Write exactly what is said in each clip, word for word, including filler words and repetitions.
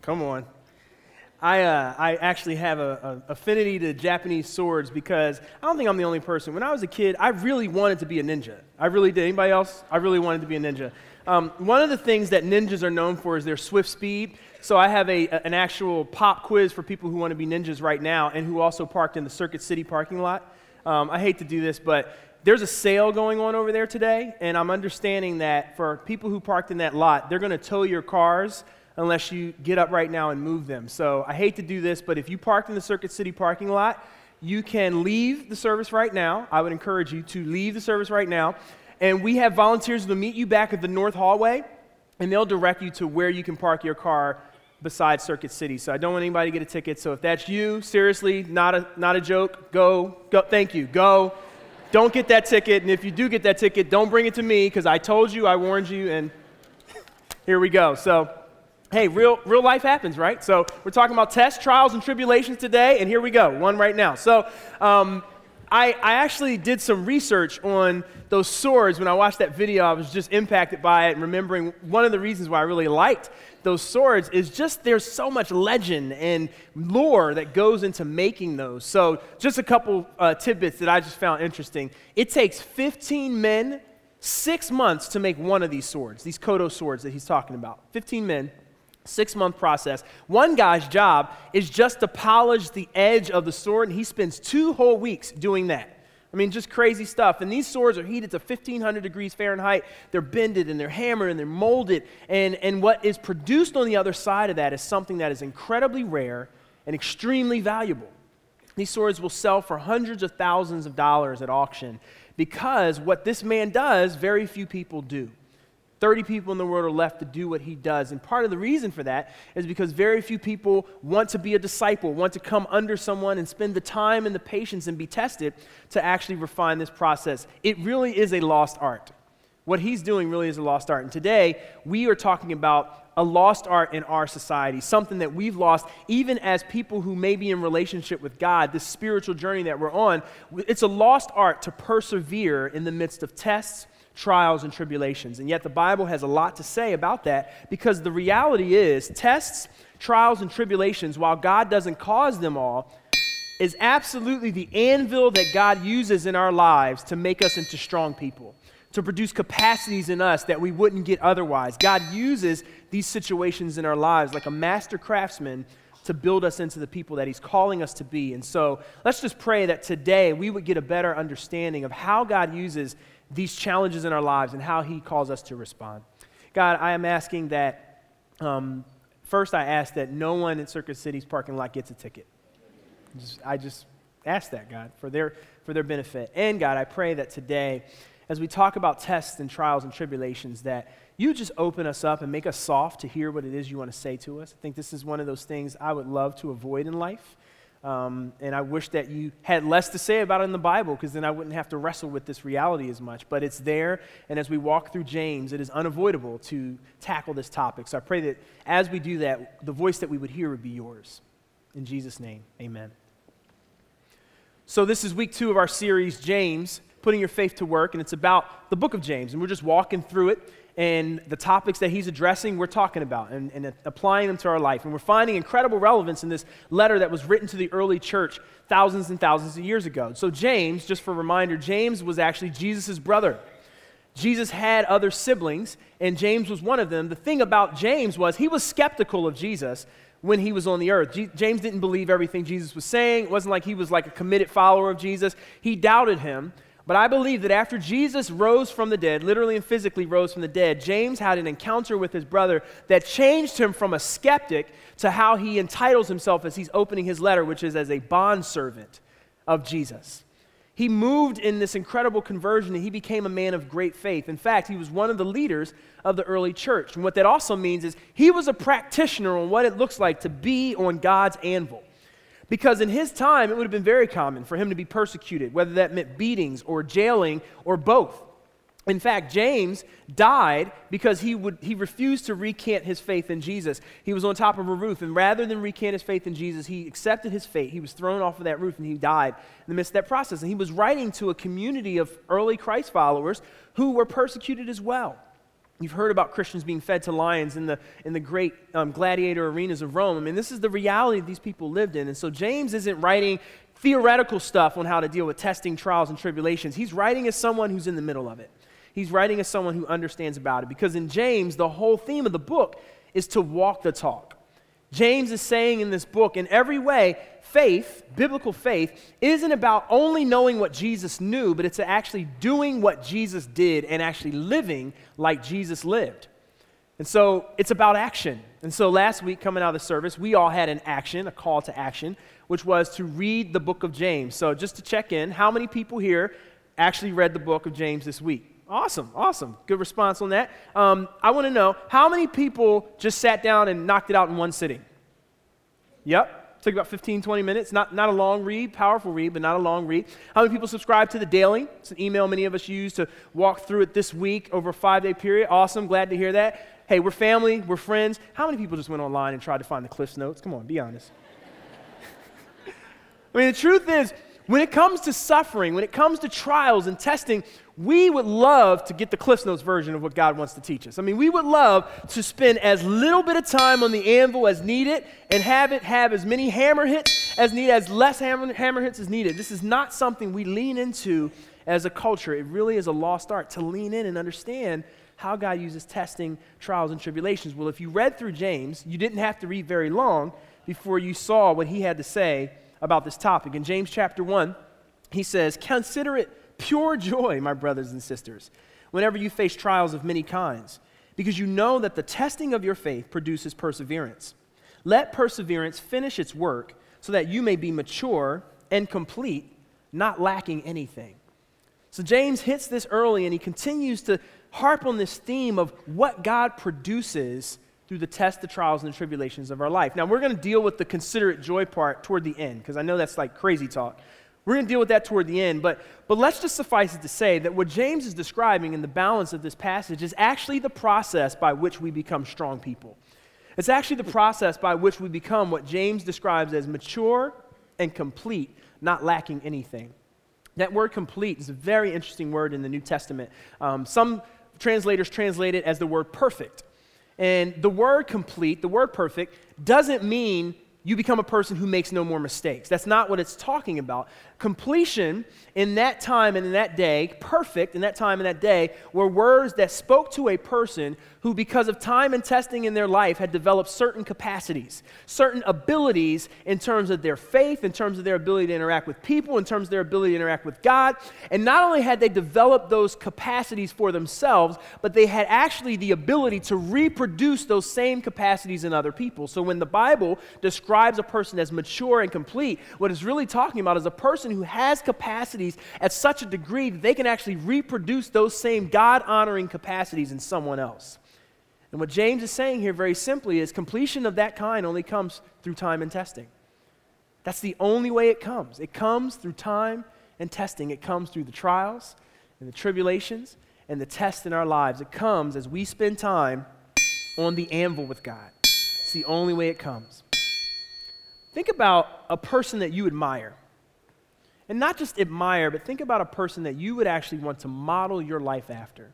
Come on. I uh, I actually have a, a affinity to Japanese swords because I don't think I'm the only person. When I was a kid, I really wanted to be a ninja. I really did. Anybody else? I really wanted to be a ninja. Um, one of the things that ninjas are known for is their swift speed. So I have a, a an actual pop quiz for people who want to be ninjas right now and who also parked in the Circuit City parking lot. Um, I hate to do this, but there's a sale going on over there today, and I'm understanding that for people who parked in that lot, they're going to tow your cars unless you get up right now and move them. So I hate to do this, but if you parked in the Circuit City parking lot, you can leave the service right now. I would encourage you to leave the service right now. And we have volunteers who will meet you back at the north hallway, and they'll direct you to where you can park your car beside Circuit City. So I don't want anybody to get a ticket. So if that's you, seriously, not a not a joke, go, go, thank you, go. Don't get that ticket, and if you do get that ticket, don't bring it to me, because I told you, I warned you, and here we go. So, hey, real real life happens, right? So we're talking about tests, trials, and tribulations today, and here we go, one right now. So um, I, I actually did some research on those swords. When I watched that video, I was just impacted by it, and remembering one of the reasons why I really liked those swords is just there's so much legend and lore that goes into making those. So just a couple uh, tidbits that I just found interesting. It takes fifteen men, six months to make one of these swords, these Kodo swords that he's talking about. fifteen men, six-month process. One guy's job is just to polish the edge of the sword, and he spends two whole weeks doing that. I mean, just crazy stuff. And these swords are heated to fifteen hundred degrees Fahrenheit. They're bended and they're hammered and they're molded. And, and what is produced on the other side of that is something that is incredibly rare and extremely valuable. These swords will sell for hundreds of thousands of dollars at auction because what this man does, very few people do. thirty people in the world are left to do what he does. And part of the reason for that is because very few people want to be a disciple, want to come under someone and spend the time and the patience and be tested to actually refine this process. It really is a lost art. What he's doing really is a lost art. And today, we are talking about a lost art in our society, something that we've lost even as people who may be in relationship with God, this spiritual journey that we're on. It's a lost art to persevere in the midst of tests, trials, and tribulations. And yet the Bible has a lot to say about that, because the reality is tests, trials, and tribulations, while God doesn't cause them all, is absolutely the anvil that God uses in our lives to make us into strong people, to produce capacities in us that we wouldn't get otherwise. God uses these situations in our lives like a master craftsman to build us into the people that he's calling us to be. And so let's just pray that today we would get a better understanding of how God uses these challenges in our lives and how he calls us to respond. God, I am asking that, um, first I ask that no one in Circuit City's parking lot gets a ticket. Just, I just ask that, God, for their, for their benefit. And God, I pray that today, as we talk about tests and trials and tribulations, that you just open us up and make us soft to hear what it is you want to say to us. I think this is one of those things I would love to avoid in life. Um, and I wish that you had less to say about it in the Bible, because then I wouldn't have to wrestle with this reality as much. But it's there, and as we walk through James, it is unavoidable to tackle this topic. So I pray that as we do that, the voice that we would hear would be yours. In Jesus' name, amen. So this is week two of our series, James, Putting Your Faith to Work, and it's about the book of James, and we're just walking through it. And the topics that he's addressing, we're talking about and, and applying them to our life. And we're finding incredible relevance in this letter that was written to the early church thousands and thousands of years ago. So James, just for a reminder, James was actually Jesus' brother. Jesus had other siblings, and James was one of them. The thing about James was he was skeptical of Jesus when he was on the earth. G- James didn't believe everything Jesus was saying. It wasn't like he was like a committed follower of Jesus. He doubted him. But I believe that after Jesus rose from the dead, literally and physically rose from the dead, James had an encounter with his brother that changed him from a skeptic to how he entitles himself as he's opening his letter, which is as a bondservant of Jesus. He moved in this incredible conversion, and he became a man of great faith. In fact, he was one of the leaders of the early church. And what that also means is he was a practitioner on what it looks like to be on God's anvil. Because in his time, it would have been very common for him to be persecuted, whether that meant beatings or jailing or both. In fact, James died because he would he refused to recant his faith in Jesus. He was on top of a roof, and rather than recant his faith in Jesus, he accepted his fate. He was thrown off of that roof, and he died in the midst of that process. And he was writing to a community of early Christ followers who were persecuted as well. You've heard about Christians being fed to lions in the, in the great um, gladiator arenas of Rome. I mean, this is the reality these people lived in. And so James isn't writing theoretical stuff on how to deal with testing, trials, and tribulations. He's writing as someone who's in the middle of it. He's writing as someone who understands about it. Because in James, the whole theme of the book is to walk the talk. James is saying in this book, in every way, faith, biblical faith, isn't about only knowing what Jesus knew, but it's actually doing what Jesus did and actually living like Jesus lived. And so it's about action. And so last week, coming out of the service, we all had an action, a call to action, which was to read the book of James. So just to check in, how many people here actually read the book of James this week? Awesome, awesome. Good response on that. Um, I want to know, how many people just sat down and knocked it out in one sitting? Yep. Took about fifteen, twenty minutes. Not, not a long read, powerful read, but not a long read. How many people subscribe to the Daily? It's an email many of us use to walk through it this week over a five-day period. Awesome. Glad to hear that. Hey, we're family. We're friends. How many people just went online and tried to find the Cliff's Notes? Come on, be honest. I mean, the truth is, when it comes to suffering, when it comes to trials and testing, we would love to get the Cliff's Notes version of what God wants to teach us. I mean, we would love to spend as little bit of time on the anvil as needed and have it have as many hammer hits as needed, as less hammer, hammer hits as needed. This is not something we lean into as a culture. It really is a lost art to lean in and understand how God uses testing, trials, and tribulations. Well, if you read through James, you didn't have to read very long before you saw what he had to say about this topic. In James chapter one, he says, "Consider it pure joy, my brothers and sisters, whenever you face trials of many kinds, because you know that the testing of your faith produces perseverance. Let perseverance finish its work so that you may be mature and complete, not lacking anything." So James hits this early, and he continues to harp on this theme of what God produces through the tests, the trials, and the tribulations of our life. Now, we're going to deal with the consider it joy part toward the end, because I know that's like crazy talk. We're going to deal with that toward the end, but, but let's just suffice it to say that what James is describing in the balance of this passage is actually the process by which we become strong people. It's actually the process by which we become what James describes as mature and complete, not lacking anything. That word complete is a very interesting word in the New Testament. Um, some translators translate it as the word perfect. And the word complete, the word perfect, doesn't mean you become a person who makes no more mistakes. That's not what it's talking about. Completion in that time and in that day, perfect in that time and that day, were words that spoke to a person who, because of time and testing in their life, had developed certain capacities, certain abilities in terms of their faith, in terms of their ability to interact with people, in terms of their ability to interact with God. And not only had they developed those capacities for themselves, but they had actually the ability to reproduce those same capacities in other people. So when the Bible describes a person as mature and complete, what it's really talking about is a person who has capacities at such a degree that they can actually reproduce those same God-honoring capacities in someone else. And what James is saying here very simply is completion of that kind only comes through time and testing. That's the only way it comes. It comes through time and testing. It comes through the trials and the tribulations and the tests in our lives. It comes as we spend time on the anvil with God. It's the only way it comes. Think about a person that you admire. And not just admire, but think about a person that you would actually want to model your life after.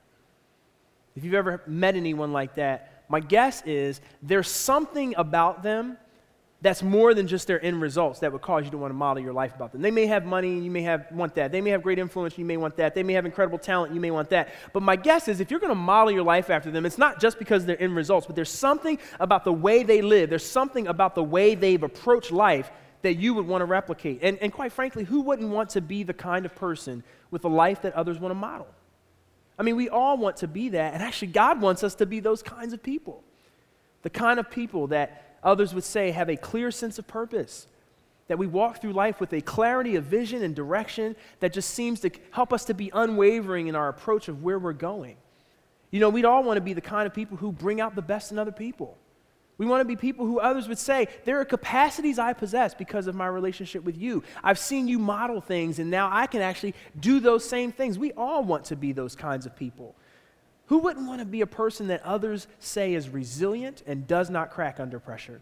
If you've ever met anyone like that, my guess is there's something about them that's more than just their end results that would cause you to want to model your life about them. They may have money and you may have want that. They may have great influence and you may want that. They may have incredible talent and you may want that. But my guess is if you're going to model your life after them, it's not just because of their end results, but there's something about the way they live. There's something about the way they've approached life that you would want to replicate. And, and quite frankly, who wouldn't want to be the kind of person with a life that others want to model? I mean, we all want to be that, and actually God wants us to be those kinds of people. The kind of people that others would say have a clear sense of purpose, that we walk through life with a clarity of vision and direction that just seems to help us to be unwavering in our approach of where we're going. You know, we'd all want to be the kind of people who bring out the best in other people. We want to be people who others would say, there are capacities I possess because of my relationship with you. I've seen you model things, and now I can actually do those same things. We all want to be those kinds of people. Who wouldn't want to be a person that others say is resilient and does not crack under pressure?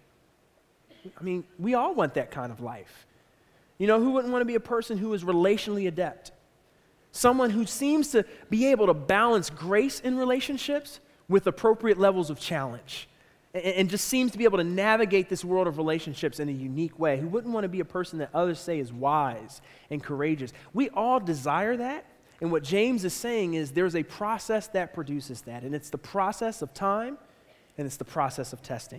I mean, we all want that kind of life. You know, who wouldn't want to be a person who is relationally adept? Someone who seems to be able to balance grace in relationships with appropriate levels of challenge, and, and just seems to be able to navigate this world of relationships in a unique way, who wouldn't want to be a person that others say is wise and courageous. We all desire that, and what James is saying is there's a process that produces that, and it's the process of time, and it's the process of testing.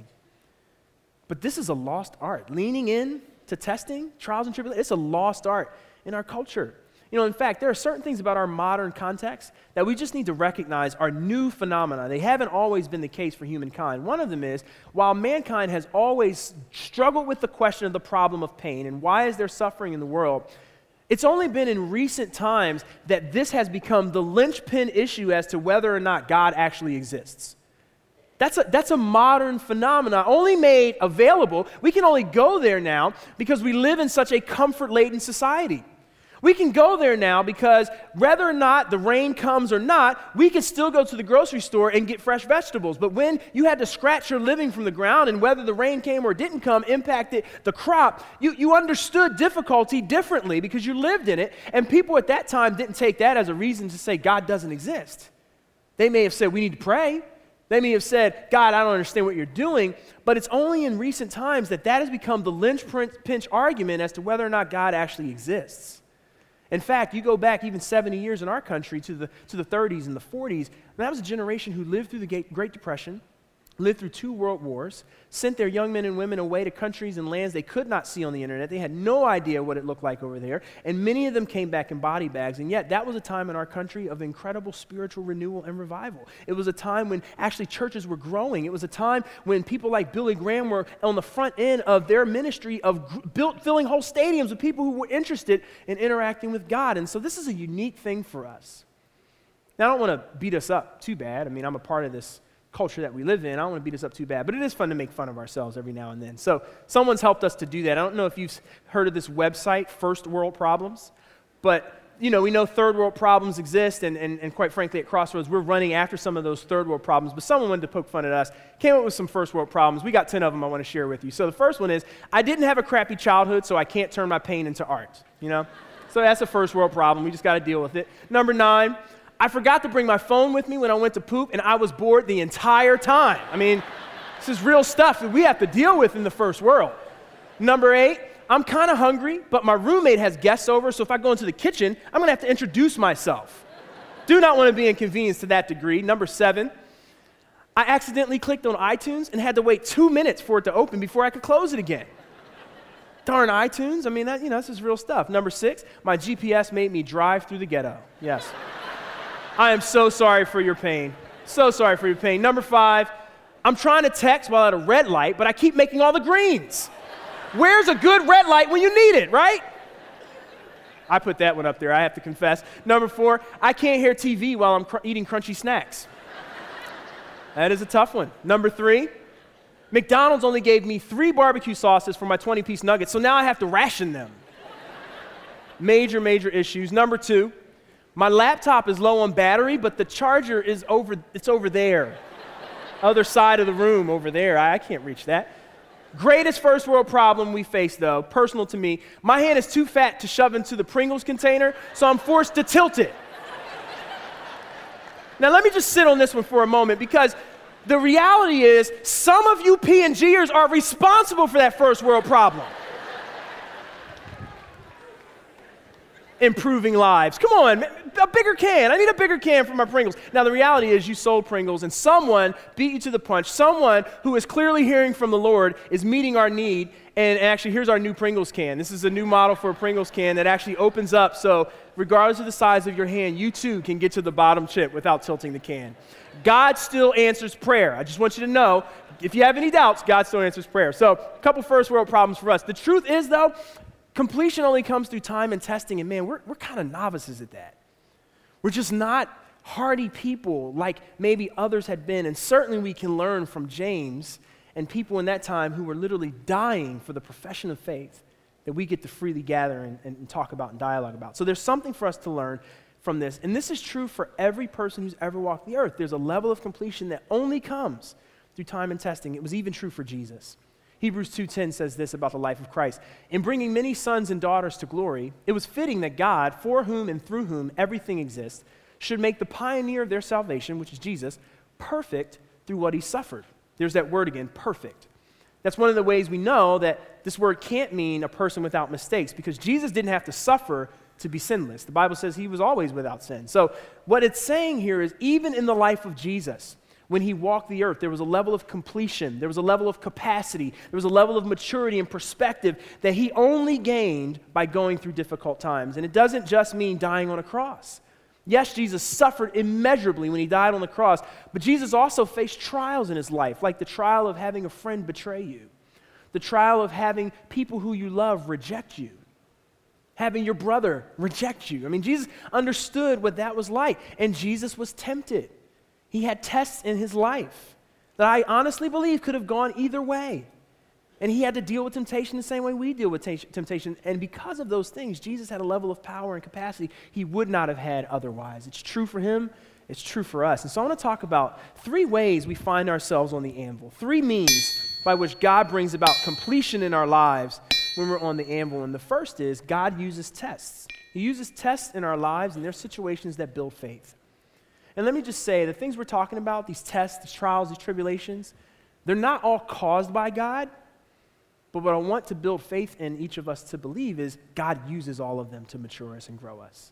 But this is a lost art. Leaning in to testing, trials and tribulations, it's a lost art in our culture. You know, in fact, there are certain things about our modern context that we just need to recognize are new phenomena. They haven't always been the case for humankind. One of them is, while mankind has always struggled with the question of the problem of pain and why is there suffering in the world, it's only been in recent times that this has become the linchpin issue as to whether or not God actually exists. That's a, that's a modern phenomenon, only made available. We can only go there now because we live in such a comfort-laden society. We can go there now because whether or not the rain comes or not, we can still go to the grocery store and get fresh vegetables. But when you had to scratch your living from the ground and whether the rain came or didn't come impacted the crop, you, you understood difficulty differently because you lived in it. And people at that time didn't take that as a reason to say God doesn't exist. They may have said, we need to pray. They may have said, God, I don't understand what you're doing, but it's only in recent times that that has become the linchpin argument as to whether or not God actually exists. In fact, you go back even seventy years in our country to the, to the thirties and the forties, and that was a generation who lived through the Great Depression, lived through two world wars, sent their young men and women away to countries and lands they could not see on the internet. They had no idea what it looked like over there, and many of them came back in body bags, and yet that was a time in our country of incredible spiritual renewal and revival. It was a time when actually churches were growing. It was a time when people like Billy Graham were on the front end of their ministry of built, filling whole stadiums with people who were interested in interacting with God, and so this is a unique thing for us. Now, I don't want to beat us up too bad. I mean, I'm a part of this culture that we live in. I don't want to beat us up too bad, but it is fun to make fun of ourselves every now and then. So someone's helped us to do that. I don't know if you've heard of this website, First World Problems, but you know, we know third world problems exist, and, and, and quite frankly at Crossroads, we're running after some of those third world problems, but someone wanted to poke fun at us, came up with some first world problems. We got ten of them I want to share with you. So the first one is, I didn't have a crappy childhood, so I can't turn my pain into art, you know? So that's a first world problem. We just got to deal with it. Number nine, I forgot to bring my phone with me when I went to poop, and I was bored the entire time. I mean, this is real stuff that we have to deal with in the first world. Number eight, I'm kind of hungry, but my roommate has guests over, so if I go into the kitchen, I'm going to have to introduce myself. Do not want to be inconvenienced to that degree. Number seven, I accidentally clicked on iTunes and had to wait two minutes for it to open before I could close it again. Darn iTunes. I mean, that, you know, this is real stuff. Number six, my G P S made me drive through the ghetto. Yes. I am so sorry for your pain. So sorry for your pain. Number five, I'm trying to text while at a red light, but I keep making all the greens. Where's a good red light when you need it, right? I put that one up there, I have to confess. Number four, I can't hear T V while I'm cr- eating crunchy snacks. That is a tough one. Number three, McDonald's only gave me three barbecue sauces for my twenty-piece nuggets, so now I have to ration them. Major, major issues. Number two, my laptop is low on battery, but the charger is over, it's over there. Other side of the room over there. I, I can't reach that. Greatest first world problem we face, though, personal to me, my hand is too fat to shove into the Pringles container, so I'm forced to tilt it. Now, let me just sit on this one for a moment, because the reality is some of you P and Gers are responsible for that first world problem. Improving lives. Come on, a bigger can. I need a bigger can for my Pringles. Now, the reality is you sold Pringles, and someone beat you to the punch. Someone who is clearly hearing from the Lord is meeting our need, and actually, here's our new Pringles can. This is a new model for a Pringles can that actually opens up, so regardless of the size of your hand, you too can get to the bottom chip without tilting the can. God still answers prayer. I just want you to know, if you have any doubts, God still answers prayer. So, a couple first world problems for us. The truth is, though, completion only comes through time and testing, and man, we're, we're kind of novices at that. We're just not hardy people like maybe others had been, and certainly we can learn from James and people in that time who were literally dying for the profession of faith that we get to freely gather and, and talk about and dialogue about. So there's something for us to learn from this, and this is true for every person who's ever walked the earth. There's a level of completion that only comes through time and testing. It was even true for Jesus. Hebrews two ten says this about the life of Christ. In bringing many sons and daughters to glory, it was fitting that God, for whom and through whom everything exists, should make the pioneer of their salvation, which is Jesus, perfect through what he suffered. There's that word again, perfect. That's one of the ways we know that this word can't mean a person without mistakes, because Jesus didn't have to suffer to be sinless. The Bible says he was always without sin. So what it's saying here is, even in the life of Jesus, when he walked the earth, there was a level of completion, there was a level of capacity, there was a level of maturity and perspective that he only gained by going through difficult times. And it doesn't just mean dying on a cross. Yes, Jesus suffered immeasurably when he died on the cross, but Jesus also faced trials in his life, like the trial of having a friend betray you, the trial of having people who you love reject you, having your brother reject you. I mean, Jesus understood what that was like, and Jesus was tempted. He had tests in his life that I honestly believe could have gone either way. And he had to deal with temptation the same way we deal with t- temptation. And because of those things, Jesus had a level of power and capacity he would not have had otherwise. It's true for him. It's true for us. And so I want to talk about three ways we find ourselves on the anvil, three means by which God brings about completion in our lives when we're on the anvil. And the first is God uses tests. He uses tests in our lives, and they're situations that build faith. And let me just say, the things we're talking about, these tests, these trials, these tribulations, they're not all caused by God. But what I want to build faith in each of us to believe is God uses all of them to mature us and grow us.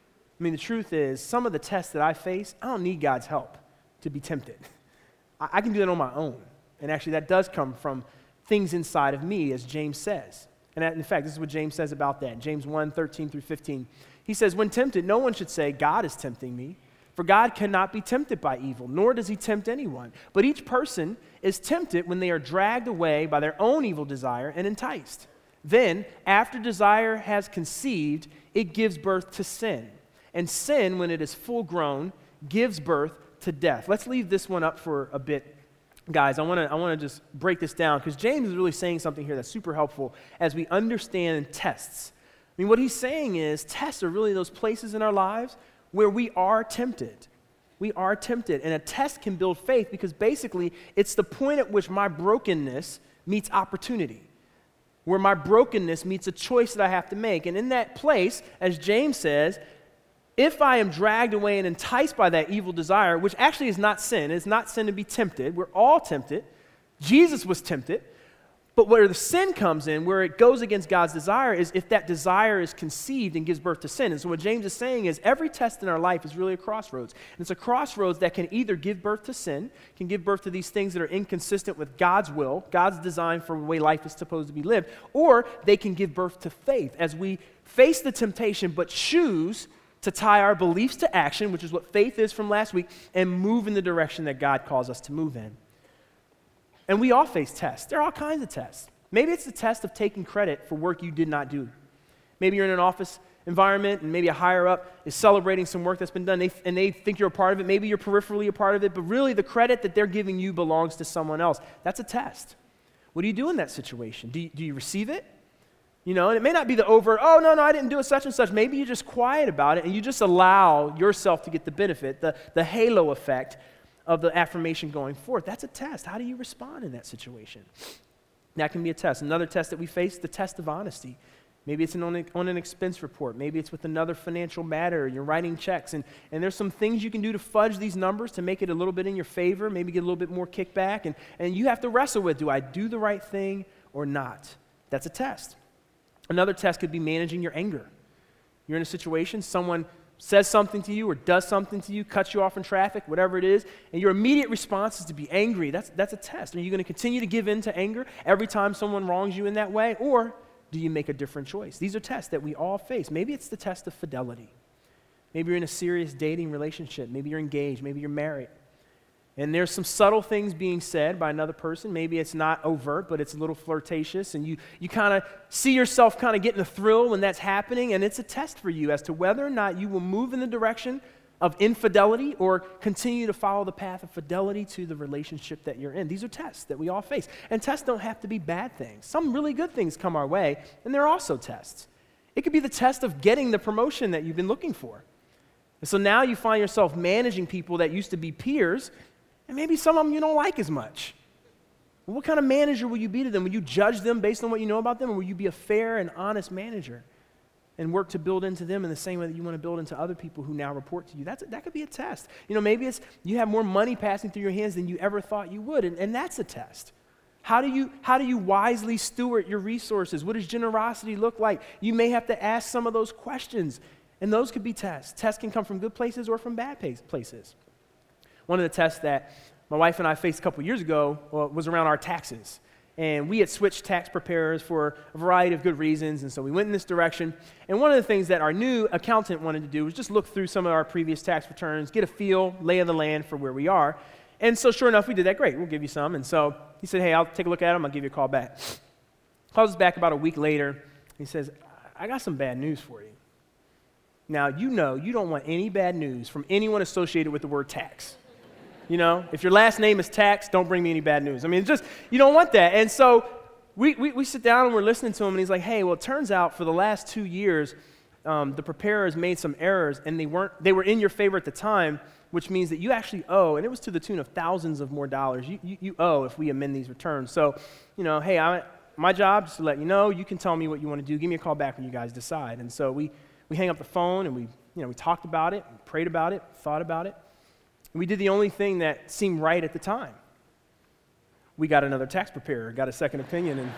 I mean, the truth is, some of the tests that I face, I don't need God's help to be tempted. I, I can do that on my own. And actually, that does come from things inside of me, as James says. And that, in fact, this is what James says about that. James one, thirteen through fifteen. He says, when tempted, no one should say, God is tempting me. For God cannot be tempted by evil, nor does he tempt anyone. But each person is tempted when they are dragged away by their own evil desire and enticed. Then, after desire has conceived, it gives birth to sin. And sin, when it is full grown, gives birth to death. Let's leave this one up for a bit, guys. I want to I want to just break this down, because James is really saying something here that's super helpful as we understand tests. I mean, what he's saying is tests are really those places in our lives where we are tempted. We are tempted. And a test can build faith, because basically it's the point at which my brokenness meets opportunity, where my brokenness meets a choice that I have to make. And in that place, as James says, if I am dragged away and enticed by that evil desire, which actually is not sin, it's not sin to be tempted. We're all tempted. Jesus was tempted. But where the sin comes in, where it goes against God's desire, is if that desire is conceived and gives birth to sin. And so what James is saying is every test in our life is really a crossroads. And it's a crossroads that can either give birth to sin, can give birth to these things that are inconsistent with God's will, God's design for the way life is supposed to be lived, or they can give birth to faith as we face the temptation but choose to tie our beliefs to action, which is what faith is from last week, and move in the direction that God calls us to move in. And we all face tests. There are all kinds of tests. Maybe it's the test of taking credit for work you did not do. Maybe you're in an office environment, and maybe a higher up is celebrating some work that's been done, they, and they think you're a part of it. Maybe you're peripherally a part of it, but really the credit that they're giving you belongs to someone else. That's a test. What do you do in that situation? Do you, do you receive it? You know, and it may not be the overt, oh, no, no, I didn't do it, such and such. Maybe you're just quiet about it, and you just allow yourself to get the benefit, the, the halo effect of the affirmation going forth. That's a test. How do you respond in that situation? That can be a test. Another test that we face, the test of honesty. Maybe it's an on, on an expense report. Maybe it's with another financial matter. You're writing checks, and, and there's some things you can do to fudge these numbers to make it a little bit in your favor, maybe get a little bit more kickback, and, and you have to wrestle with, do I do the right thing or not? That's a test. Another test could be managing your anger. You're in a situation, someone says something to you or does something to you, cuts you off in traffic, whatever it is, and your immediate response is to be angry. That's, that's a test. Are you going to continue to give in to anger every time someone wrongs you in that way, or do you make a different choice? These are tests that we all face. Maybe it's the test of fidelity. Maybe you're in a serious dating relationship. Maybe you're engaged. Maybe you're married. And there's some subtle things being said by another person. Maybe it's not overt, but it's a little flirtatious, and you, you kind of see yourself kind of getting a thrill when that's happening, and it's a test for you as to whether or not you will move in the direction of infidelity or continue to follow the path of fidelity to the relationship that you're in. These are tests that we all face. And tests don't have to be bad things. Some really good things come our way, and they're also tests. It could be the test of getting the promotion that you've been looking for. And so now you find yourself managing people that used to be peers, and maybe some of them you don't like as much. Well, what kind of manager will you be to them? Will you judge them based on what you know about them, or will you be a fair and honest manager? and work to build into them in the same way that you want to build into other people who now report to you. That's, that could be a test. You know, maybe it's you have more money passing through your hands than you ever thought you would, and, and that's a test. How do you how do you wisely steward your resources? What does generosity look like? You may have to ask some of those questions, and those could be tests. Tests can come from good places or from bad places. One of the tests that my wife and I faced a couple years ago well, was around our taxes. And we had switched tax preparers for a variety of good reasons, and so we went in this direction. And one of the things that our new accountant wanted to do was just look through some of our previous tax returns, get a feel, lay of the land for where we are. And so sure enough, we did that. Great, we'll give you some. And so he said, hey, I'll take a look at them. I'll give you a call back. Calls us back about a week later. He says, I got some bad news for you. Now, you know you don't want any bad news from anyone associated with the word tax. You know, if your last name is Tax, don't bring me any bad news. I mean, it's just, you don't want that. And so we, we, we sit down and we're listening to him, and he's like, hey, well, it turns out for the last two years, um, the preparers made some errors, and they weren't, they were in your favor at the time, which means that you actually owe, and it was to the tune of thousands of more dollars, you, you, you owe if we amend these returns. So, you know, hey, I, my job is to let you know, you can tell me what you want to do. Give me a call back when you guys decide. And so we, we hang up the phone, and we, you know, we talked about it, prayed about it, thought about it. We did the only thing that seemed right at the time. We got another tax preparer, got a second opinion, and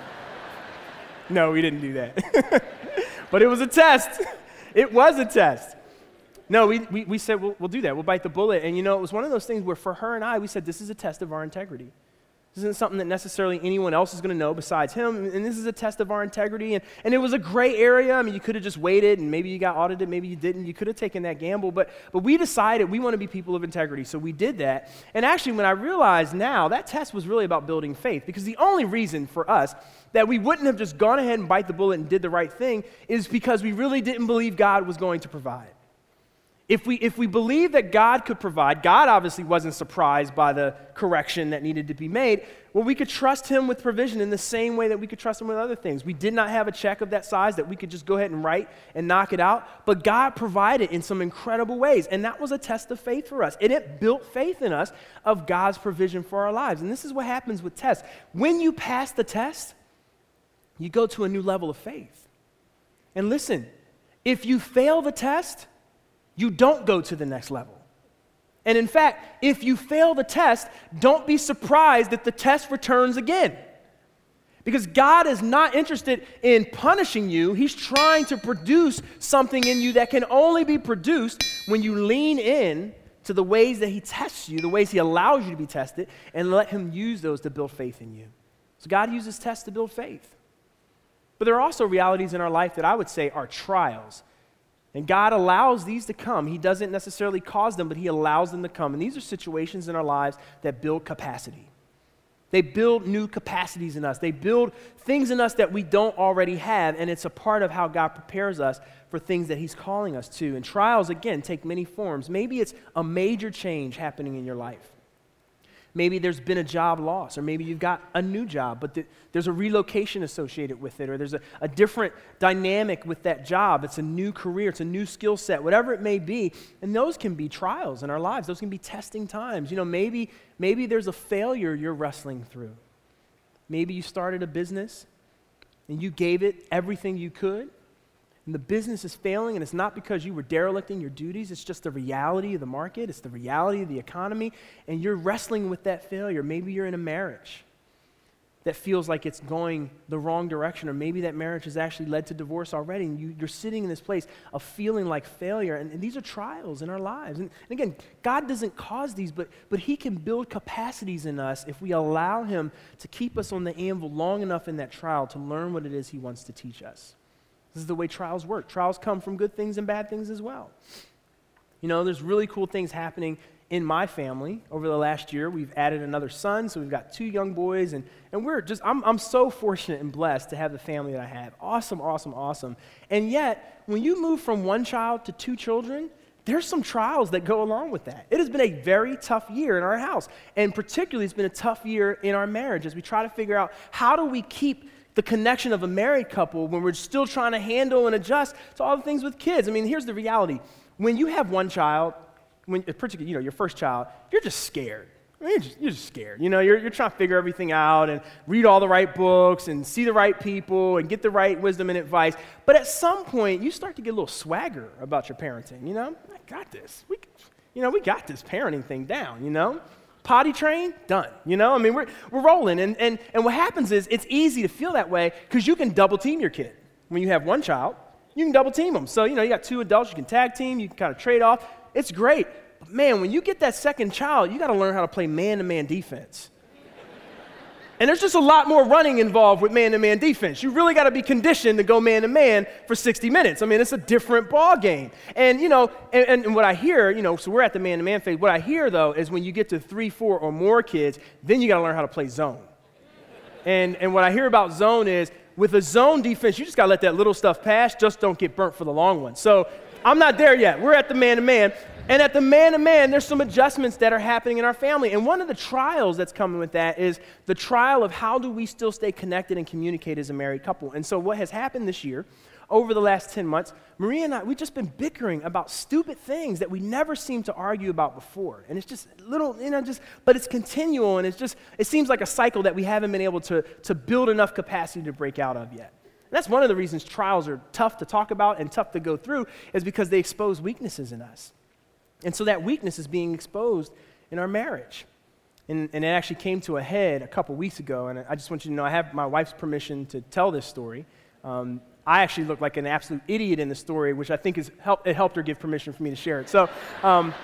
no, we didn't do that. But it was a test. It was a test. No, we, we, we said, we'll, we'll do that. We'll bite the bullet. And, you know, it was one of those things where for her and I, we said, this is a test of our integrity. This isn't something that necessarily anyone else is going to know besides him, and this is a test of our integrity. And, and it was a gray area. I mean, you could have just waited, and maybe you got audited, maybe you didn't. You could have taken that gamble, but, but we decided we want to be people of integrity, so we did that. And actually, when I realized now, that test was really about building faith, because the only reason for us that we wouldn't have just gone ahead and bite the bullet and did the right thing is because we really didn't believe God was going to provide. If we, if we believed that God could provide, God obviously wasn't surprised by the correction that needed to be made, well, we could trust him with provision in the same way that we could trust him with other things. We did not have a check of that size that we could just go ahead and write and knock it out, but God provided in some incredible ways, and that was a test of faith for us, and it built faith in us of God's provision for our lives. And this is what happens with tests. When you pass the test, you go to a new level of faith. And listen, if you fail the test, you don't go to the next level. And in fact, if you fail the test, don't be surprised if the test returns again. Because God is not interested in punishing you. He's trying to produce something in you that can only be produced when you lean in to the ways that he tests you, the ways he allows you to be tested, and let him use those to build faith in you. So God uses tests to build faith. But there are also realities in our life that I would say are trials. And God allows these to come. He doesn't necessarily cause them, but he allows them to come. And these are situations in our lives that build capacity. They build new capacities in us. They build things in us that we don't already have, and it's a part of how God prepares us for things that he's calling us to. And trials, again, take many forms. Maybe it's a major change happening in your life. Maybe there's been a job loss, or maybe you've got a new job, but th- there's a relocation associated with it, or there's a, a different dynamic with that job. It's a new career, it's a new skill set, whatever it may be. And those can be trials in our lives. Those can be testing times. You know, maybe, maybe there's a failure you're wrestling through. Maybe you started a business and you gave it everything you could, and the business is failing, and it's not because you were derelicting your duties. It's just the reality of the market. It's the reality of the economy, and you're wrestling with that failure. Maybe you're in a marriage that feels like it's going the wrong direction, or maybe that marriage has actually led to divorce already, and you, you're sitting in this place of feeling like failure, and, and these are trials in our lives. And, and again, God doesn't cause these, but, but he can build capacities in us if we allow him to keep us on the anvil long enough in that trial to learn what it is he wants to teach us. This is the way trials work. Trials come from good things and bad things as well. You know, there's really cool things happening in my family over the last year. We've added another son, so we've got two young boys, and, and we're just, I'm, I'm so fortunate and blessed to have the family that I have. Awesome, awesome, awesome. And yet, when you move from one child to two children, there's some trials that go along with that. It has been a very tough year in our house, and particularly it's been a tough year in our marriage as we try to figure out how do we keep the connection of a married couple when we're still trying to handle and adjust to all the things with kids. I mean, here's the reality. When you have one child, when particularly, you know, your first child, you're just scared. I mean, you're, just, you're just scared. You know, you're, you're trying to figure everything out and read all the right books and see the right people and get the right wisdom and advice. But at some point, you start to get a little swagger about your parenting. You know, I got this. We, you know, we got this parenting thing down, you know. Potty train, done. You know, I mean, we're, we're rolling. And, and, and what happens is it's easy to feel that way because you can double team your kid. When you have one child, you can double team them. So, you know, you got two adults, you can tag team, you can kind of trade off. It's great. Man, when you get that second child, you got to learn how to play man-to-man defense. And there's just a lot more running involved with man-to-man defense. You really got to be conditioned to go man-to-man for sixty minutes. I mean, it's a different ball game. And, you know, and, and what I hear, you know, so we're at the man-to-man phase. What I hear, though, is when you get to three, four, or more kids, then you got to learn how to play zone. And, and what I hear about zone is, with a zone defense, you just got to let that little stuff pass. Just don't get burnt for the long one. So I'm not there yet. We're at the man-to-man. And at the man-to-man, there's some adjustments that are happening in our family. And one of the trials that's coming with that is the trial of how do we still stay connected and communicate as a married couple. And so what has happened this year, over the last ten months, Maria and I, we've just been bickering about stupid things that we never seemed to argue about before. And it's just little, you know, just, but it's continual, and it's just, it seems like a cycle that we haven't been able to, to build enough capacity to break out of yet. And that's one of the reasons trials are tough to talk about and tough to go through, is because they expose weaknesses in us. And so that weakness is being exposed in our marriage. And, and it actually came to a head a couple weeks ago, and I just want you to know I have my wife's permission to tell this story. Um, I actually look like an absolute idiot in the story, which I think is help, it helped her give permission for me to share it. So, um,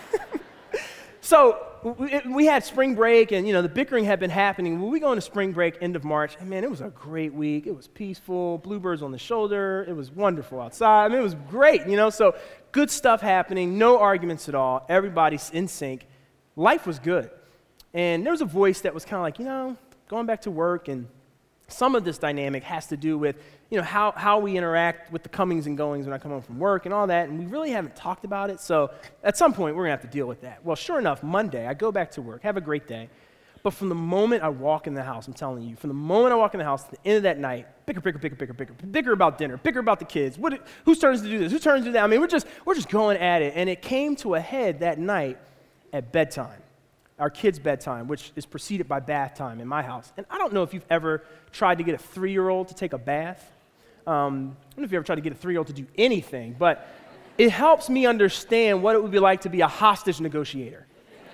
so we, we had spring break, and you know the bickering had been happening. When we go into spring break, end of March, and man, it was a great week. It was peaceful, bluebirds on the shoulder. It was wonderful outside. I mean, it was great, you know. So good stuff happening, no arguments at all. Everybody's in sync. Life was good, and there was a voice that was kind of like, you know, going back to work, and some of this dynamic has to do with, you know, how, how we interact with the comings and goings when I come home from work and all that, and we really haven't talked about it, so at some point we're going to have to deal with that. Well, sure enough, Monday, I go back to work, have a great day, but from the moment I walk in the house, I'm telling you, from the moment I walk in the house to the end of that night, bicker, bicker, bicker, bicker, bicker, bicker about dinner, bicker about the kids, what, whose turns to do this, whose turns to do that, I mean, we're just, we're just going at it, and it came to a head that night at bedtime. Our kids' bedtime, which is preceded by bath time in my house. And I don't know if you've ever tried to get a three-year-old to take a bath. Um, I don't know if you ever tried to get a three-year-old to do anything, but it helps me understand what it would be like to be a hostage negotiator.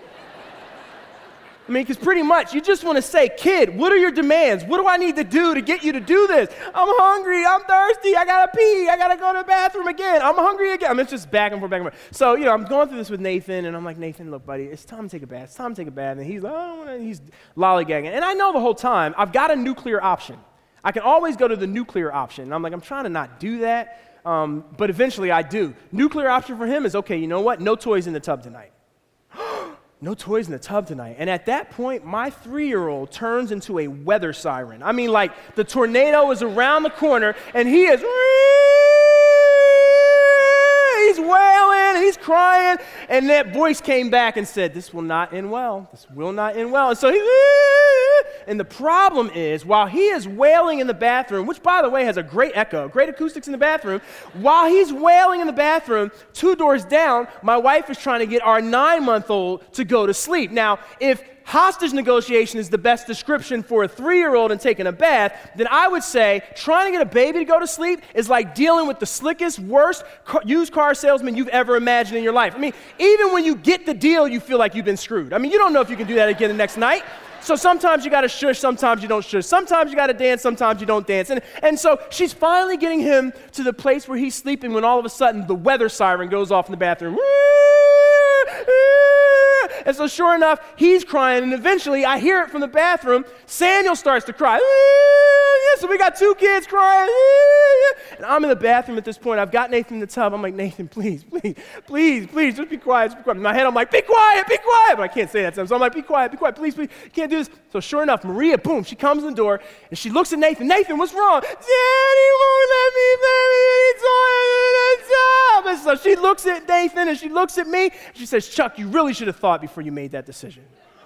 I mean, because pretty much you just want to say, kid, what are your demands? What do I need to do to get you to do this? I'm hungry. I'm thirsty. I got to pee. I got to go to the bathroom again. I'm hungry again. I mean, it's just back and forth, back and forth. So, you know, I'm going through this with Nathan, and I'm like, Nathan, look, buddy, it's time to take a bath. It's time to take a bath. And he's like, oh, he's lollygagging. And I know the whole time I've got a nuclear option. I can always go to the nuclear option. And I'm like, I'm trying to not do that, um, but eventually I do. Nuclear option for him is, okay, you know what? No toys in the tub tonight. No toys in the tub tonight. And at that point, my three-year-old turns into a weather siren. I mean, like, the tornado is around the corner, and he is, he's wailing, and he's crying, and that voice came back and said, this will not end well. This will not end well. And so he, and the problem is, while he is wailing in the bathroom, which, by the way, has a great echo, great acoustics in the bathroom, while he's wailing in the bathroom, two doors down, my wife is trying to get our nine-month-old to go to sleep. Now, if hostage negotiation is the best description for a three-year-old and taking a bath, then I would say trying to get a baby to go to sleep is like dealing with the slickest, worst car, used car salesman you've ever imagined in your life. I mean, even when you get the deal, you feel like you've been screwed. I mean, you don't know if you can do that again the next night. So sometimes you got to shush, sometimes you don't shush. Sometimes you got to dance, sometimes you don't dance. And, and so she's finally getting him to the place where he's sleeping when all of a sudden the weather siren goes off in the bathroom. And so sure enough, he's crying, and eventually I hear it from the bathroom. Samuel starts to cry. So we got two kids crying. And I'm in the bathroom at this point. I've got Nathan in the tub. I'm like, Nathan, please, please, please, please, just be quiet. Just be quiet. In my head, I'm like, be quiet, be quiet. But I can't say that to him. So I'm like, be quiet, be quiet, please, please. You can't do this. So sure enough, Maria, boom, she comes in the door, and she looks at Nathan. Nathan, what's wrong? Daddy won't let me play the tub. And so she looks at Nathan, and she looks at me. And she says, Chuck, you really should have thought before you made that decision.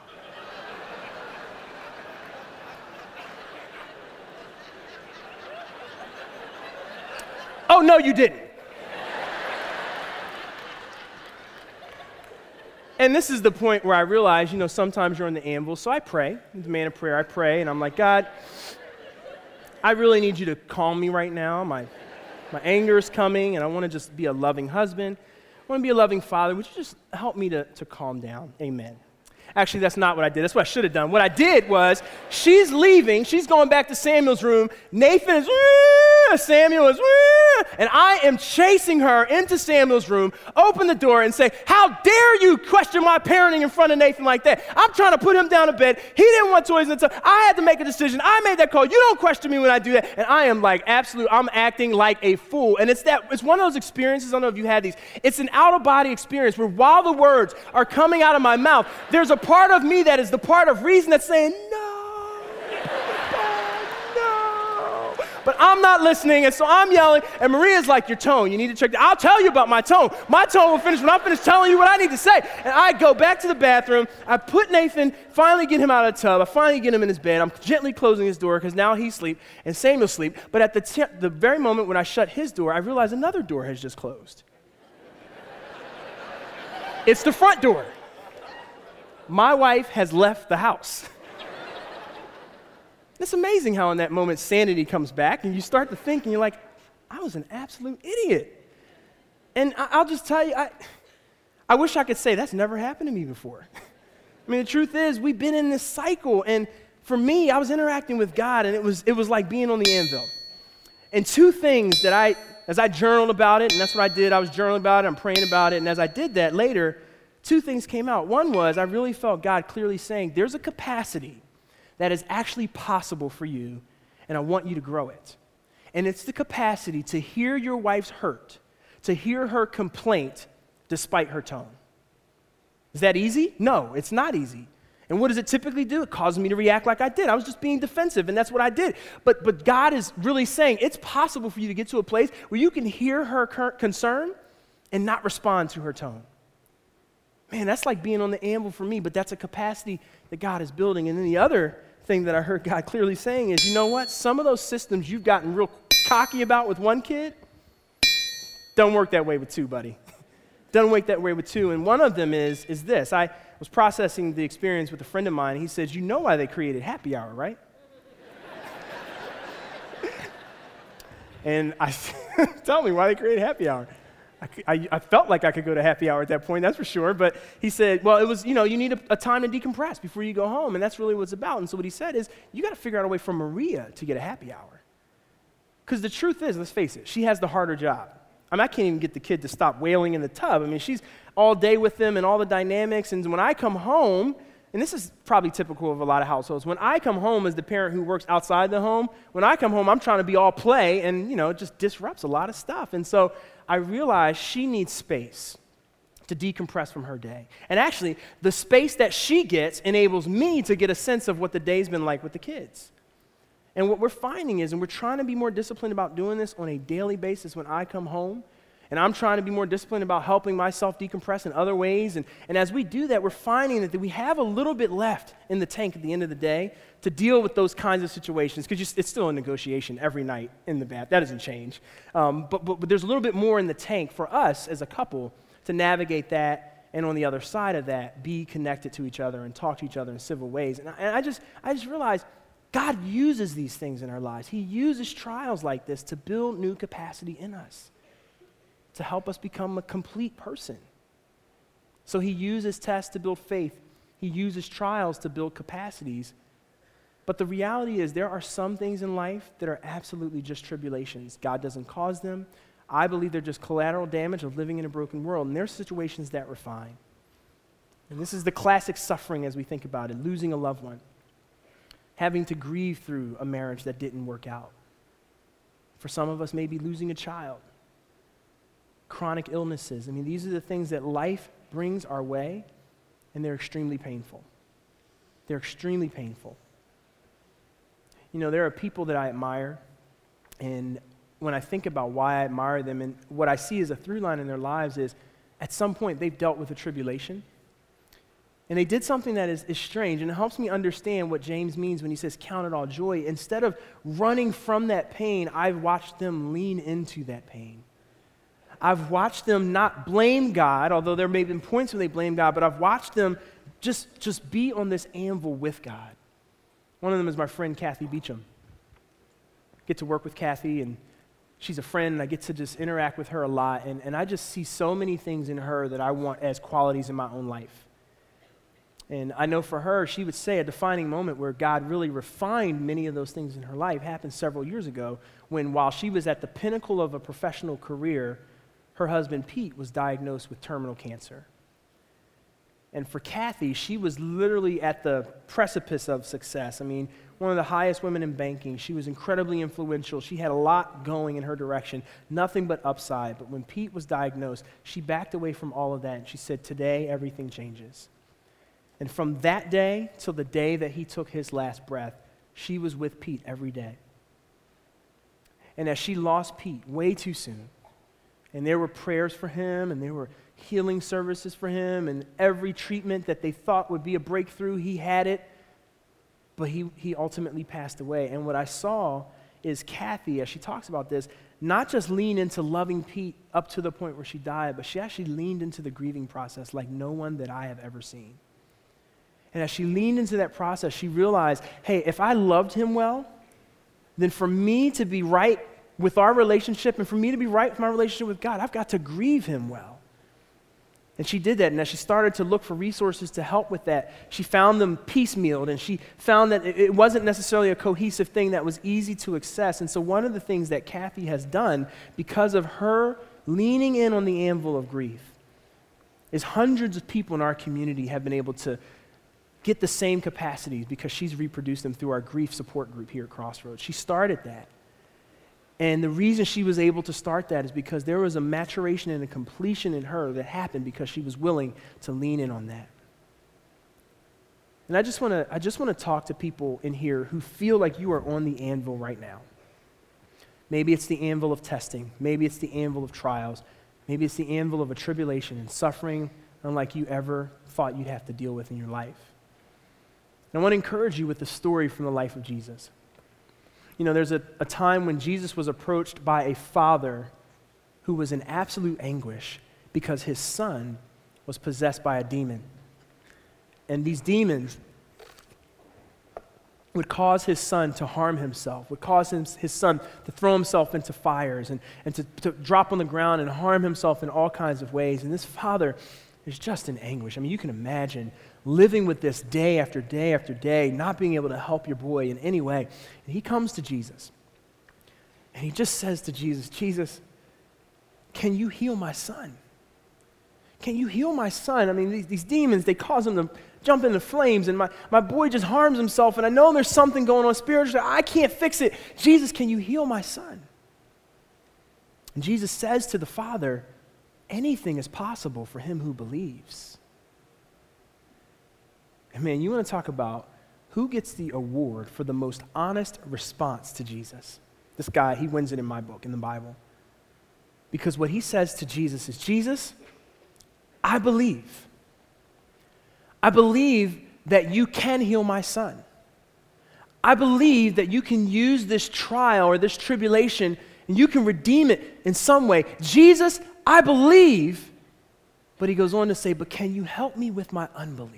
Oh, no, you didn't. and this is the point where I realize, you know, sometimes you're on the anvil, so I pray. I'm the man of prayer, I pray, and I'm like, God, I really need you to calm me right now. My, my anger is coming, and I want to just be a loving husband. I want to be a loving father. Would you just help me to, to calm down? Amen. Actually, that's not what I did. That's what I should have done. What I did was, she's leaving. She's going back to Samuel's room. Nathan is, Wah! Samuel is, Wah! And I am chasing her into Samuel's room, open the door and say, how dare you question my parenting in front of Nathan like that? I'm trying to put him down to bed. He didn't want toys and stuff. I had to make a decision. I made that call. You don't question me when I do that. And I am like, absolute, I'm acting like a fool. And it's that, it's one of those experiences, I don't know if you had these, it's an out-of-body experience where while the words are coming out of my mouth, there's a part of me that is the part of reason that's saying, no, no. But I'm not listening, and so I'm yelling, and Maria's like, your tone, you need to check that. I'll tell you about my tone. My tone will finish when I'm finished telling you what I need to say. And I go back to the bathroom. I put Nathan, finally get him out of the tub. I finally get him in his bed. I'm gently closing his door because now he's asleep and Samuel's asleep. But at the, t- the very moment when I shut his door, I realize another door has just closed. It's the front door. My wife has left the house. It's amazing how in that moment sanity comes back and you start to think and you're like, I was an absolute idiot. And I- I'll just tell you, I, I wish I could say that's never happened to me before. I mean, the truth is we've been in this cycle, and for me, I was interacting with God, and it was, it was like being on the anvil. And two things that I, as I journaled about it, and that's what I did, I was journaling about it, I'm praying about it, and as I did that later, two things came out. One was I really felt God clearly saying there's a capacity that is actually possible for you, and I want you to grow it. And it's the capacity to hear your wife's hurt, to hear her complaint despite her tone. Is that easy? No, it's not easy. And what does it typically do? It causes me to react like I did. I was just being defensive, and that's what I did. But, but God is really saying it's possible for you to get to a place where you can hear her concern and not respond to her tone. Man, that's like being on the anvil for me, but that's a capacity that God is building. And then the other thing that I heard God clearly saying is, you know what? Some of those systems you've gotten real cocky about with one kid don't work that way with two, buddy. Doesn't work that way with two. And one of them is, is this. I was processing the experience with a friend of mine. He says, you know why they created happy hour, right? And I tell me why they created happy hour. I, I, I felt like I could go to happy hour at that point, that's for sure. But he said, well, it was, you know, you need a, a time to decompress before you go home. And that's really what it's about. And so what he said is, you got to figure out a way for Maria to get a happy hour. Because the truth is, let's face it, she has the harder job. I mean, I can't even get the kid to stop wailing in the tub. I mean, she's all day with them and all the dynamics. And when I come home, and this is probably typical of a lot of households, when I come home as the parent who works outside the home, when I come home, I'm trying to be all play, and, you know, it just disrupts a lot of stuff. And so I realized she needs space to decompress from her day. And actually, the space that she gets enables me to get a sense of what the day's been like with the kids. And what we're finding is, and we're trying to be more disciplined about doing this on a daily basis when I come home, and I'm trying to be more disciplined about helping myself decompress in other ways. And, and as we do that, we're finding that we have a little bit left in the tank at the end of the day to deal with those kinds of situations, because it's still a negotiation every night in the bath. That doesn't change. Um, but, but, but there's a little bit more in the tank for us as a couple to navigate that, and on the other side of that, be connected to each other and talk to each other in civil ways. And I, and I just, I just realized God uses these things in our lives. He uses trials like this to build new capacity in us, to help us become a complete person. So he uses tests to build faith. He uses trials to build capacities. But the reality is there are some things in life that are absolutely just tribulations. God doesn't cause them. I believe they're just collateral damage of living in a broken world. And there are situations that refine. And this is the classic suffering as we think about it, losing a loved one, having to grieve through a marriage that didn't work out. For some of us, maybe losing a child, chronic illnesses. I mean, these are the things that life brings our way, and they're extremely painful. They're extremely painful. You know, there are people that I admire, and when I think about why I admire them, and what I see as a through line in their lives is, at some point, they've dealt with a tribulation, and they did something that is, is strange, and it helps me understand what James means when he says, count it all joy. Instead of running from that pain, I've watched them lean into that pain. I've watched them not blame God, although there may have been points when they blame God, but I've watched them just, just be on this anvil with God. One of them is my friend Kathy Beecham. I get to work with Kathy, and she's a friend, and I get to just interact with her a lot, and, and I just see so many things in her that I want as qualities in my own life. And I know for her, she would say a defining moment where God really refined many of those things in her life happened several years ago when, while she was at the pinnacle of a professional career, her husband Pete was diagnosed with terminal cancer. And for Kathy, she was literally at the precipice of success. I mean, one of the highest women in banking. She was incredibly influential. She had a lot going in her direction, nothing but upside. But when Pete was diagnosed, she backed away from all of that, and she said, today, everything changes. And from that day till the day that he took his last breath, she was with Pete every day. And as she lost Pete way too soon, and there were prayers for him, and there were healing services for him, and every treatment that they thought would be a breakthrough, he had it, but he, he ultimately passed away. And what I saw is Kathy, as she talks about this, not just lean into loving Pete up to the point where she died, but she actually leaned into the grieving process like no one that I have ever seen. And as she leaned into that process, she realized, hey, if I loved him well, then for me to be right with our relationship and for me to be right with my relationship with God, I've got to grieve him well. And she did that, and as she started to look for resources to help with that, she found them piecemealed, and she found that it wasn't necessarily a cohesive thing that was easy to access. And so one of the things that Kathy has done, because of her leaning in on the anvil of grief, is hundreds of people in our community have been able to get the same capacities because she's reproduced them through our grief support group here at Crossroads. She started that. And the reason she was able to start that is because there was a maturation and a completion in her that happened because she was willing to lean in on that. And I just want to I just want to talk to people in here who feel like you are on the anvil right now. Maybe it's the anvil of testing. Maybe it's the anvil of trials. Maybe it's the anvil of a tribulation and suffering unlike you ever thought you'd have to deal with in your life. And I want to encourage you with the story from the life of Jesus. You know, there's a, a time when Jesus was approached by a father who was in absolute anguish because his son was possessed by a demon. And these demons would cause his son to harm himself, would cause his, his son to throw himself into fires and, and to, to drop on the ground and harm himself in all kinds of ways. And this father is just in anguish. I mean, you can imagine living with this day after day after day, not being able to help your boy in any way. And he comes to Jesus, and he just says to Jesus, Jesus, can you heal my son? Can you heal my son? I mean, these, these demons, they cause him to jump into flames, and my, my boy just harms himself, and I know there's something going on spiritually. I can't fix it. Jesus, can you heal my son? And Jesus says to the father, anything is possible for him who believes. And man, you want to talk about who gets the award for the most honest response to Jesus? This guy, he wins it in my book, in the Bible. Because what he says to Jesus is, Jesus, I believe. I believe that you can heal my son. I believe that you can use this trial or this tribulation and you can redeem it in some way. Jesus, I believe. But he goes on to say, but can you help me with my unbelief?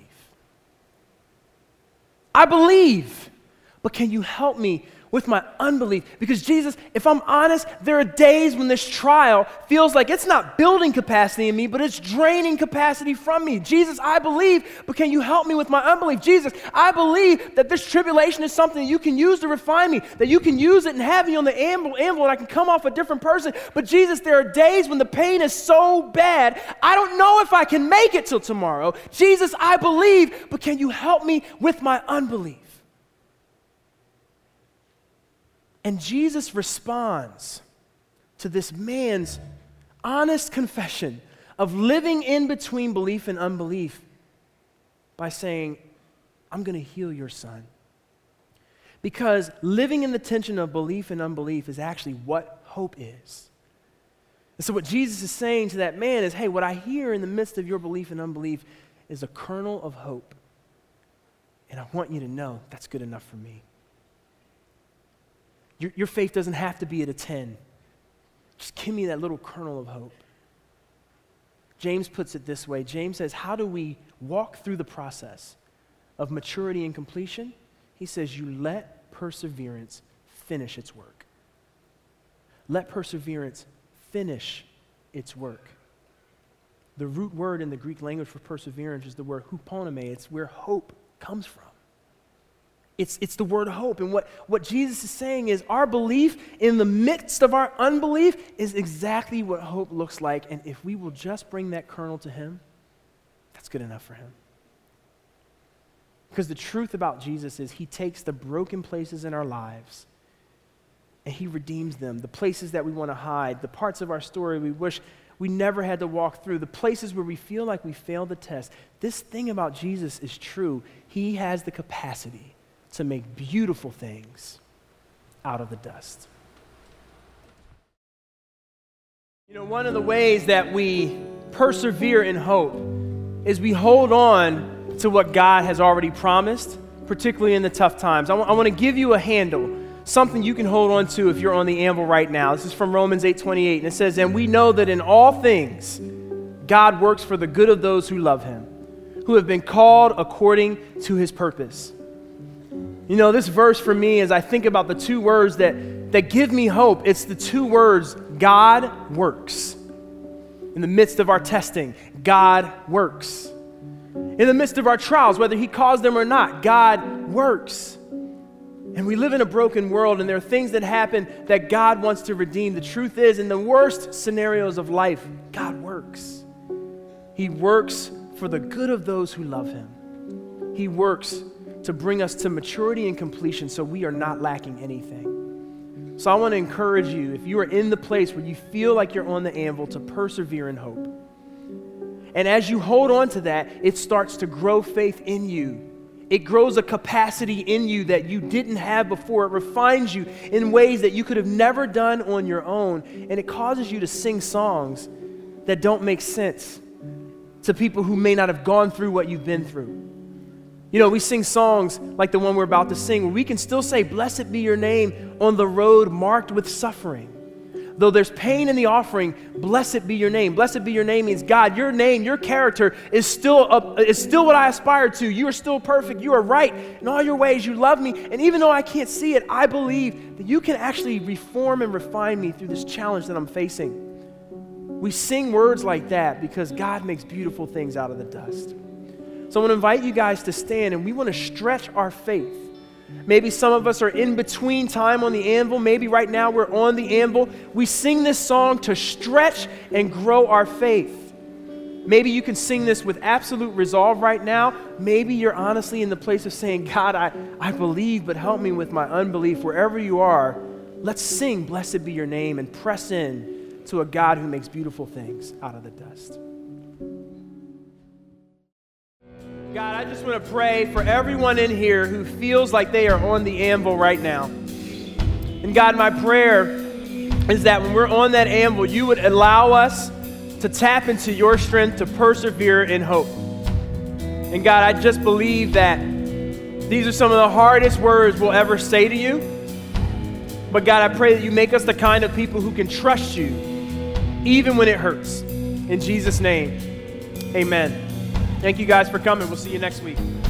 I believe, but can you help me with my unbelief? Because Jesus, if I'm honest, there are days when this trial feels like it's not building capacity in me, but it's draining capacity from me. Jesus, I believe, but can you help me with my unbelief? Jesus, I believe that this tribulation is something that you can use to refine me, that you can use it and have me on the anvil, anvil and I can come off a different person. But Jesus, there are days when the pain is so bad, I don't know if I can make it till tomorrow. Jesus, I believe, but can you help me with my unbelief? And Jesus responds to this man's honest confession of living in between belief and unbelief by saying, I'm going to heal your son. Because living in the tension of belief and unbelief is actually what hope is. And so what Jesus is saying to that man is, hey, what I hear in the midst of your belief and unbelief is a kernel of hope. And I want you to know that's good enough for me. Your, your faith doesn't have to be at a ten. Just give me that little kernel of hope. James puts it this way. James says, how do we walk through the process of maturity and completion? He says, you let perseverance finish its work. Let perseverance finish its work. The root word in the Greek language for perseverance is the word huponome. It's where hope comes from. It's, it's the word hope. And what, what Jesus is saying is our belief in the midst of our unbelief is exactly what hope looks like. And if we will just bring that kernel to him, that's good enough for him. Because the truth about Jesus is he takes the broken places in our lives and he redeems them, the places that we want to hide, the parts of our story we wish we never had to walk through, the places where we feel like we failed the test. This thing about Jesus is true. He has the capacity to make beautiful things out of the dust. You know, one of the ways that we persevere in hope is we hold on to what God has already promised, particularly in the tough times. I, w- I want to give you a handle, something you can hold on to if you're on the anvil right now. This is from Romans eight twenty-eight, and it says, and we know that in all things God works for the good of those who love him, who have been called according to his purpose. You know, this verse for me, as I think about the two words that, that give me hope, it's the two words, God works. In the midst of our testing, God works. In the midst of our trials, whether he caused them or not, God works. And we live in a broken world, and there are things that happen that God wants to redeem. The truth is, in the worst scenarios of life, God works. He works for the good of those who love him. He works to bring us to maturity and completion so we are not lacking anything. So I want to encourage you, if you are in the place where you feel like you're on the anvil, to persevere in hope. And as you hold on to that, it starts to grow faith in you. It grows a capacity in you that you didn't have before. It refines you in ways that you could have never done on your own. And it causes you to sing songs that don't make sense to people who may not have gone through what you've been through. You know, we sing songs like the one we're about to sing, where we can still say, blessed be your name on the road marked with suffering. Though there's pain in the offering, blessed be your name. Blessed be your name means, God, your name, your character is still a, is still what I aspire to. You are still perfect. You are right in all your ways. You love me. And even though I can't see it, I believe that you can actually reform and refine me through this challenge that I'm facing. We sing words like that because God makes beautiful things out of the dust. So I want to invite you guys to stand, and we want to stretch our faith. Maybe some of us are in between time on the anvil. Maybe right now we're on the anvil. We sing this song to stretch and grow our faith. Maybe you can sing this with absolute resolve right now. Maybe you're honestly in the place of saying, God, I, I believe, but help me with my unbelief. Wherever you are, let's sing, blessed be your name, and press in to a God who makes beautiful things out of the dust. God, I just want to pray for everyone in here who feels like they are on the anvil right now. And God, my prayer is that when we're on that anvil, you would allow us to tap into your strength to persevere in hope. And God, I just believe that these are some of the hardest words we'll ever say to you. But God, I pray that you make us the kind of people who can trust you even when it hurts. In Jesus' name, amen. Thank you guys for coming. We'll see you next week.